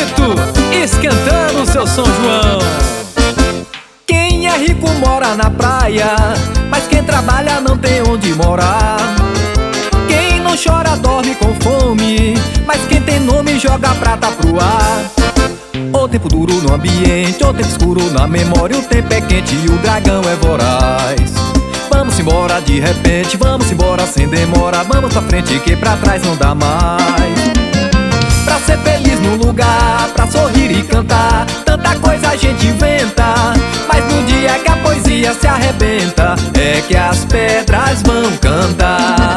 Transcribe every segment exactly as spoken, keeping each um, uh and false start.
Tito, esquentando o seu São João. Quem é rico mora na praia, mas quem trabalha não tem onde morar. Quem não chora dorme com fome, mas quem tem nome joga prata pro ar. O tempo duro no ambiente, o tempo escuro na memória, o tempo é quente e o dragão é voraz. Vamos embora de repente, vamos embora sem demora, vamos pra frente que pra trás não dá mais. Pra ser feliz no lugar, pra sorrir e cantar, tanta coisa a gente inventa, mas no dia que a poesia se arrebenta, é que as pedras vão cantar.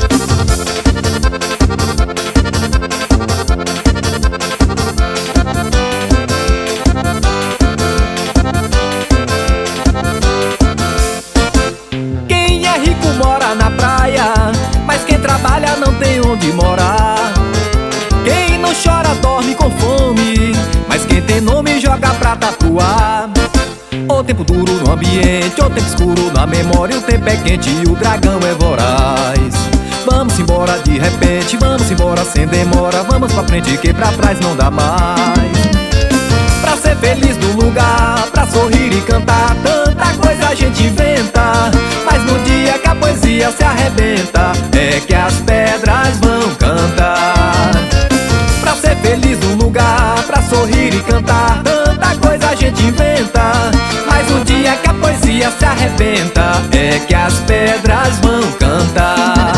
Quem é rico mora na praia, mas quem trabalha não tem onde morar. Quem não chora dorme com fome, mas quem tem nome joga prata pro ar. O tempo duro no ambiente, o tempo escuro na memória, o tempo é quente e o dragão é voraz. Vamos embora de repente, vamos embora sem demora, vamos pra frente que pra trás não dá mais. Pra ser feliz no lugar, pra sorrir e cantar, tanta coisa a gente inventa, mas no dia que a poesia se arrebenta, é que as pedras vão cantar. Pra ser feliz no lugar, pra sorrir e cantar, tanta coisa a gente inventa, mas no dia que a poesia se arrebenta, é que as pedras vão cantar.